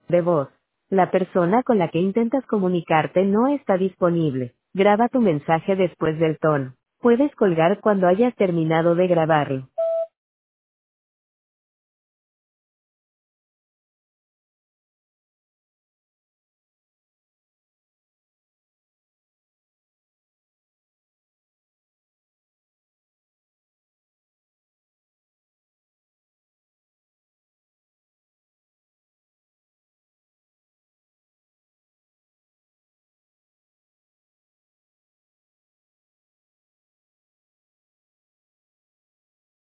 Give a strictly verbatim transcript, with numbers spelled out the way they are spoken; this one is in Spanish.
de voz. La persona con la que intentas comunicarte no está disponible. Graba tu mensaje después del tono. Puedes colgar cuando hayas terminado de grabarlo.